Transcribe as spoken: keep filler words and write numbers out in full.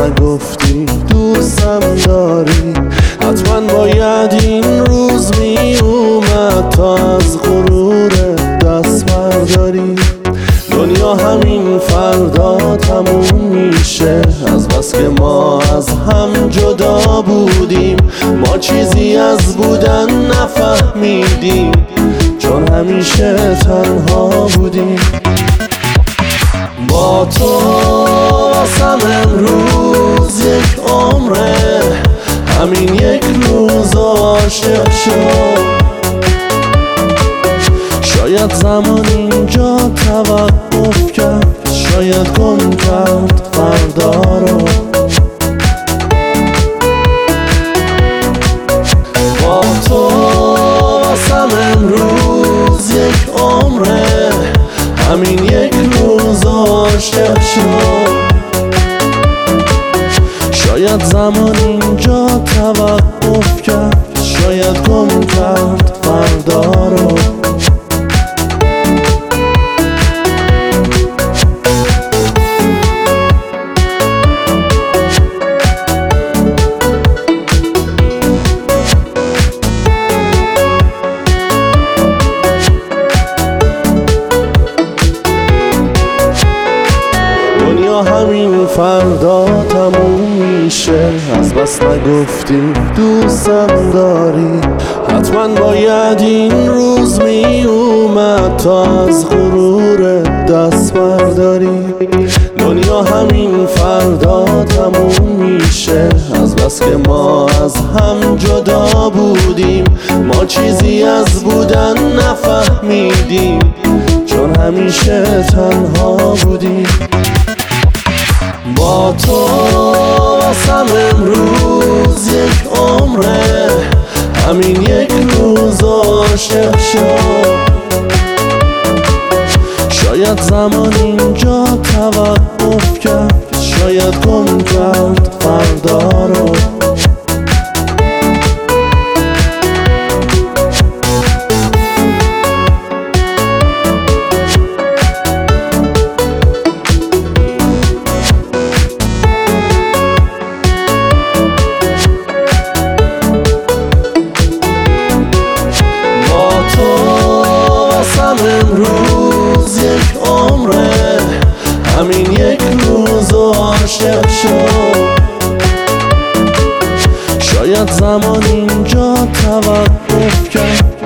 نگفتی دوستم داری. حتما باید این روز می اومد تا از غرور دست برداری. دنیا همین فردا تموم میشه، از بس که ما از هم جدا بودیم. ما چیزی از بودن نفهمیدیم، چون همیشه تنها بودیم. با تو واسم امروز یک عمره، همین یک روز عاشق شد. شاید زمان اینجا توقف کرد، شاید گم کرد فردا رو. با تو واسم امروز یک عمره، همین یک روز عاشق شد. شاید زمان اینجا توقف کرد، شاید گم کرد فردا رو. همین فردا تموم میشه، از بس نگفتی دوستم داری. حتما باید این روز می اومد تا از غرور دست برداری. دنیا همین فردا تموم میشه، از بس که ما از هم جدا بودیم. ما چیزی از بودن نفهمیدیم، چون همیشه تنها بودیم. با تو واسم امروز یک عمره، همین یک روز عاشق شد. شاید زمان اینجا توقف کرد، شاید گم کرد فردا رو. امروز یک عمره، همین یک روز عاشق شد. شاید زمان اینجا توقف کرد،